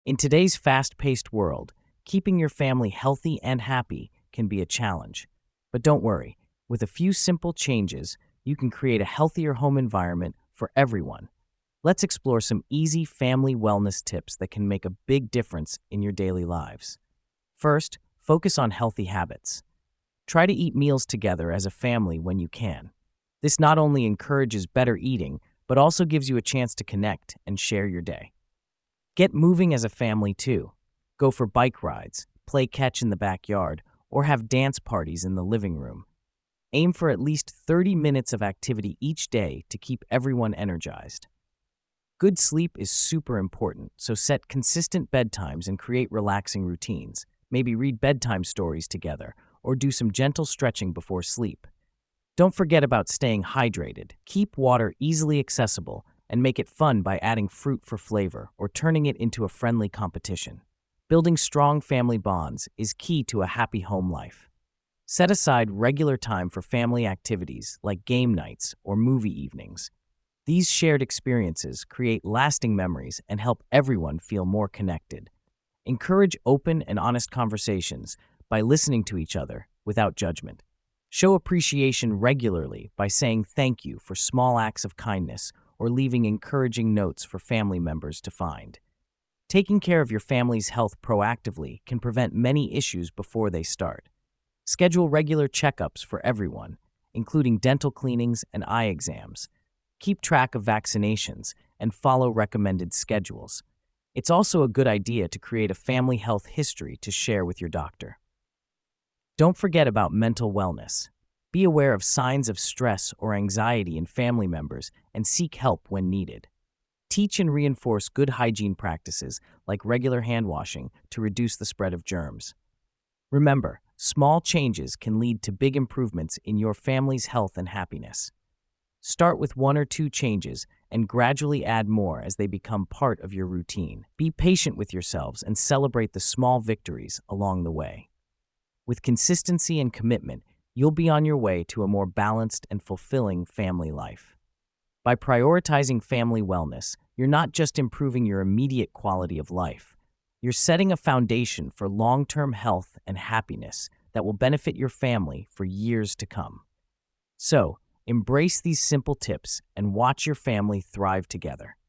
In today's fast-paced world, keeping your family healthy and happy can be a challenge. But don't worry, with a few simple changes, you can create a healthier home environment for everyone. Let's explore some easy family wellness tips that can make a big difference in your daily lives. First, focus on healthy habits. Try to eat meals together as a family when you can. This not only encourages better eating, but also gives you a chance to connect and share your day. Get moving as a family too. Go for bike rides, play catch in the backyard, or have dance parties in the living room. Aim for at least 30 minutes of activity each day to keep everyone energized. Good sleep is super important, so set consistent bedtimes and create relaxing routines. Maybe read bedtime stories together or do some gentle stretching before sleep. Don't forget about staying hydrated. Keep water easily accessible and make it fun by adding fruit for flavor or turning it into a friendly competition. Building strong family bonds is key to a happy home life. Set aside regular time for family activities like game nights or movie evenings. These shared experiences create lasting memories and help everyone feel more connected. Encourage open and honest conversations by listening to each other without judgment. Show appreciation regularly by saying thank you for small acts of kindness or leaving encouraging notes for family members to find. Taking care of your family's health proactively can prevent many issues before they start. Schedule regular checkups for everyone, including dental cleanings and eye exams. Keep track of vaccinations and follow recommended schedules. It's also a good idea to create a family health history to share with your doctor. Don't forget about mental wellness. Be aware of signs of stress or anxiety in family members and seek help when needed. Teach and reinforce good hygiene practices like regular hand washing to reduce the spread of germs. Remember, small changes can lead to big improvements in your family's health and happiness. Start with 1 or 2 changes and gradually add more as they become part of your routine. Be patient with yourselves and celebrate the small victories along the way. With consistency and commitment, you'll be on your way to a more balanced and fulfilling family life. By prioritizing family wellness, you're not just improving your immediate quality of life. You're setting a foundation for long-term health and happiness that will benefit your family for years to come. So, embrace these simple tips and watch your family thrive together.